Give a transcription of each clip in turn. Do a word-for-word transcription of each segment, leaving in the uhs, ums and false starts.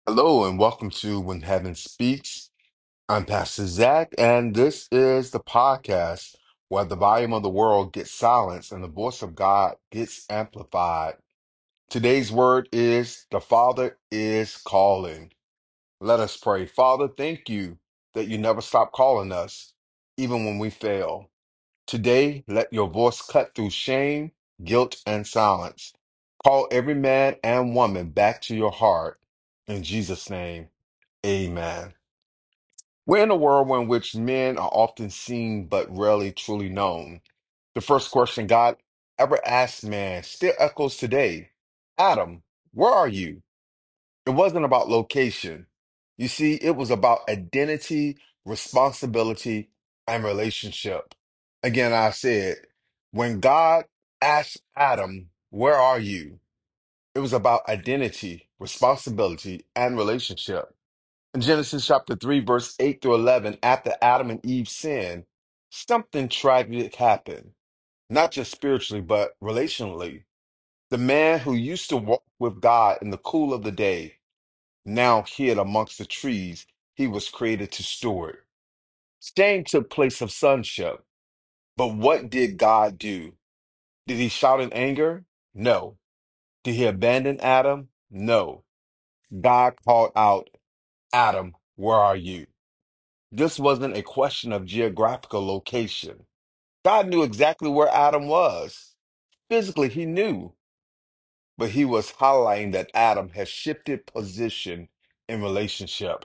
Hello and welcome to When Heaven Speaks. I'm Pastor Zach, and this is the podcast where the volume of the world gets silenced and the voice of God gets amplified. Today's word is the Father is calling. Let us pray. Father, thank you that you never stop calling us, even when we fail. Today, let your voice cut through shame, guilt, and silence. Call every man and woman back to your heart. In Jesus' name. Amen. We're in a world in which men are often seen but rarely truly known. The first question God ever asked man still echoes today. Adam, where are you? It wasn't about location. You see, it was about identity, responsibility, and relationship. Again, I said, when God asked Adam, where are you? It was about identity, responsibility, and relationship. In Genesis chapter three, verse eight through eleven, after Adam and Eve sinned, something tragic happened, not just spiritually, but relationally. The man who used to walk with God in the cool of the day now hid amongst the trees he was created to steward. Shame took place of sonship. But what did God do? Did he shout in anger? No. Did he abandon Adam? No. God called out, Adam, where are you? This wasn't a question of geographical location. God knew exactly where Adam was. Physically, he knew, but he was highlighting that Adam had shifted position in relationship.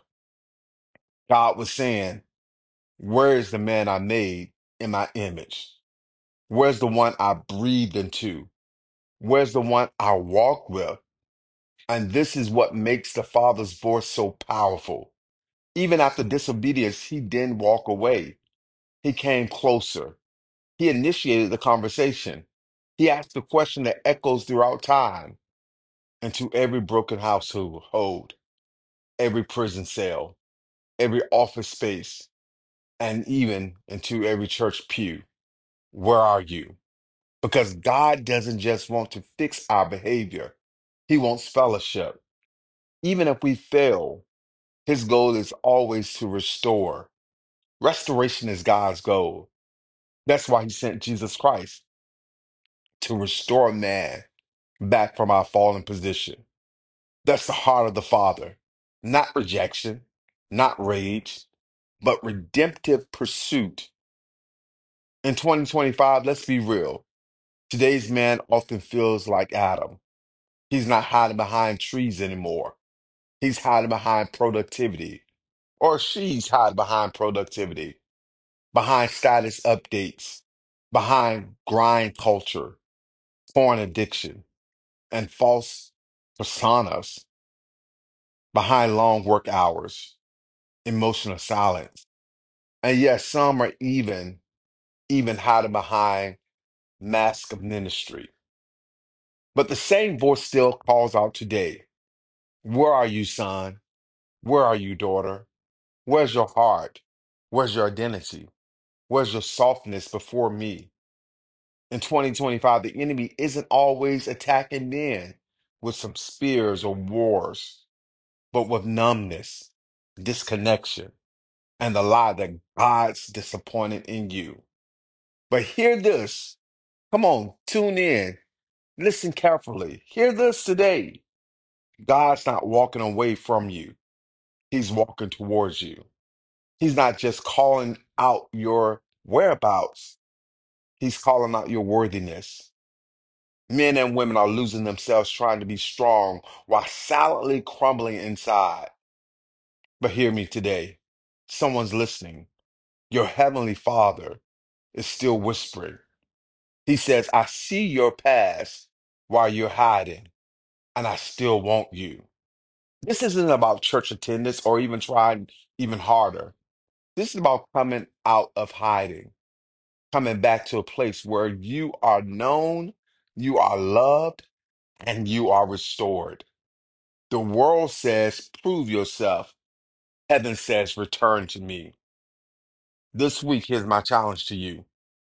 God was saying, where is the man I made in my image? Where's the one I breathed into? Where's the one I walk with? And this is what makes the Father's voice so powerful. Even after disobedience, he didn't walk away. He came closer. He initiated the conversation. He asked the question that echoes throughout time into every broken household, every prison cell, every office space, and even into every church pew. Where are you? Because God doesn't just want to fix our behavior, He wants fellowship. Even if we fail, His goal is always to restore. Restoration is God's goal. That's why He sent Jesus Christ to restore man back from our fallen position. That's the heart of the Father. Not rejection, not rage, but redemptive pursuit. In twenty twenty-five, let's be real. Today's man often feels like Adam. He's not hiding behind trees anymore. He's hiding behind productivity, or she's hiding behind productivity, behind status updates, behind grind culture, porn addiction, and false personas, behind long work hours, emotional silence. And yes, some are even even hiding behind mask of ministry. But the same voice still calls out today. Where are you, son? Where are you, daughter? Where's your heart? Where's your identity? Where's your softness before me? In twenty twenty-five, the enemy isn't always attacking men with some spears or wars, but with numbness, disconnection, and the lie that God's disappointed in you. But hear this. Come on, tune in. Listen carefully. Hear this today. God's not walking away from you. He's walking towards you. He's not just calling out your whereabouts. He's calling out your worthiness. Men and women are losing themselves trying to be strong while silently crumbling inside. But hear me today. Someone's listening. Your heavenly Father is still whispering. He says, I see your past while you're hiding, and I still want you. This isn't about church attendance or even trying even harder. This is about coming out of hiding, coming back to a place where you are known, you are loved, and you are restored. The world says, prove yourself. Heaven says, return to me. This week, here's my challenge to you.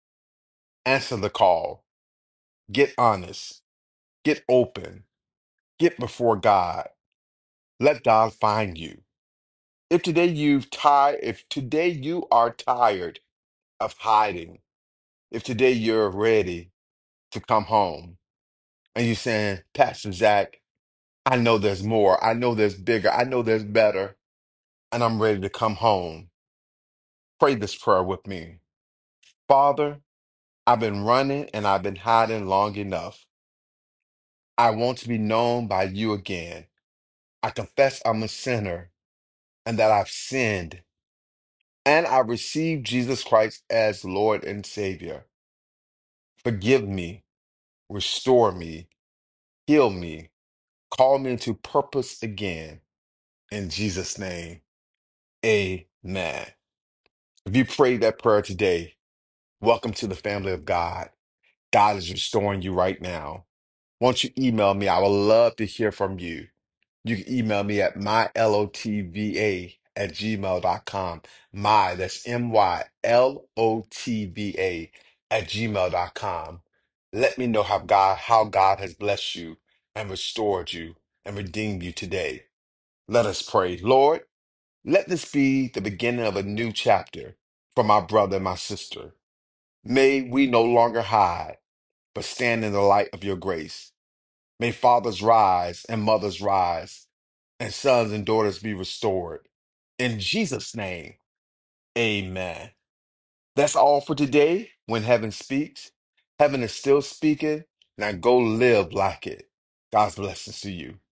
Answer the call. Get honest. Get open. Get before God. Let God find you. If today you've tired, if today you are tired of hiding, if today you're ready to come home and you're saying, Pastor Zach, I know there's more. I know there's bigger. I know there's better. And I'm ready to come home. Pray this prayer with me. Father, I've been running and I've been hiding long enough. I want to be known by you again. I confess I'm a sinner and that I've sinned. And I receive Jesus Christ as Lord and Savior. Forgive me, restore me, heal me, call me into purpose again. In Jesus' name, amen. If you prayed that prayer today, welcome to the family of God. God is restoring you right now. Won't you email me? I would love to hear from you. You can email me at mylotva at gmail dot com. My, that's M Y L O T V A at gmail dot com. Let me know how God, how God has blessed you and restored you and redeemed you today. Let us pray. Lord, let this be the beginning of a new chapter for my brother and my sister. May we no longer hide, but stand in the light of your grace. May fathers rise and mothers rise, and sons and daughters be restored. In Jesus' name, amen. That's all for today. When heaven speaks, heaven is still speaking. Now go live like it. God's blessings to you.